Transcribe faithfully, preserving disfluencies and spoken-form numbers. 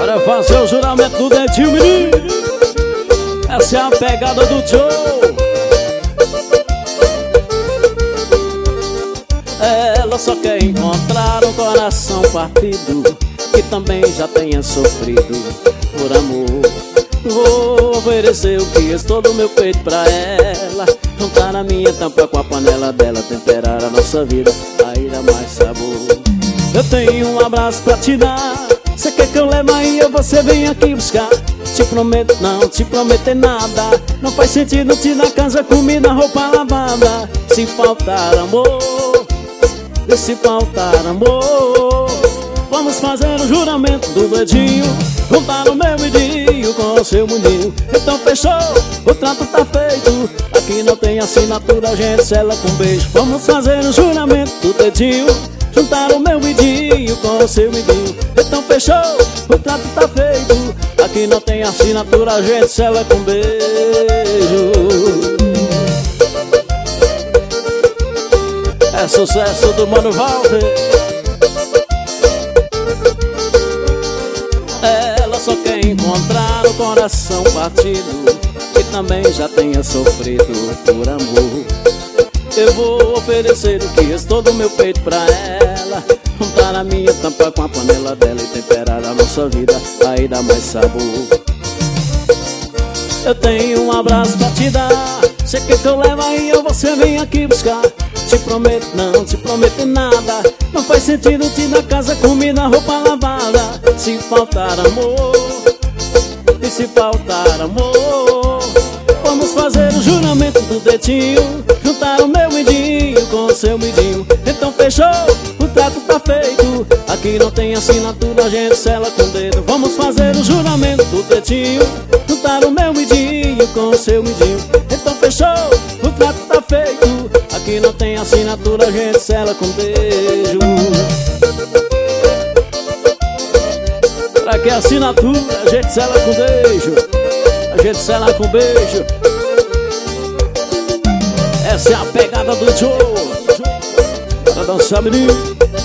Para fazer o juramento do dedinho, menino. Essa é a pegada do Joe. Ela só quer encontrar um coração partido, que também já tenha sofrido por amor. Vou oferecer o que restou do meu peito pra ela, juntar a minha tampa com a panela dela, temperar a nossa vida, aí dá mais sabor. Eu tenho um abraço pra te dar, cê quer que eu leve aí ou você vem aqui buscar? Te prometo, não te prometer nada, não faz sentido te dar casa, comida, roupa lavada. Se faltar amor, e se faltar amor, vamos fazer o juramento do dedinho, juntar o meu midinho com o seu mundinho. Então fechou, o trato tá feito, aqui não tem assinatura, a gente sela com beijo. Vamos fazer o juramento do dedinho, juntar o meu midinho com o seu midinho. Então fechou, o trato tá feito, aqui não tem assinatura, a gente sela com beijo. É sucesso do Mano Walter. Ela só quer encontrar o coração partido, que também já tenha sofrido por amor. Eu vou oferecer o que restou do meu peito pra ela, juntar a minha tampa com a panela dela e temperar a nossa vida, aí dá mais sabor. Eu tenho um abraço pra te dar, cê quer que eu leve aí ou você vem aqui buscar? Te prometo, não te prometo nada, não faz sentido te dar casa, comida, roupa lavada. Se faltar amor, e se faltar amor, vamos fazer o juramento do dedinho, juntar o meu midinho com o seu midinho. Então fechou, o trato tá feito, aqui não tem assinatura, a gente sela com o dedo. Vamos fazer o juramento do dedinho, juntar o meu midinho com o seu midinho. Então fechou, o trato tá feito, aqui não tem assinatura, a gente sela com beijo. Pra que assinatura, a gente sela com beijo, a gente sela com beijo. Essa é a pegada do Joe. Para dançar, menino.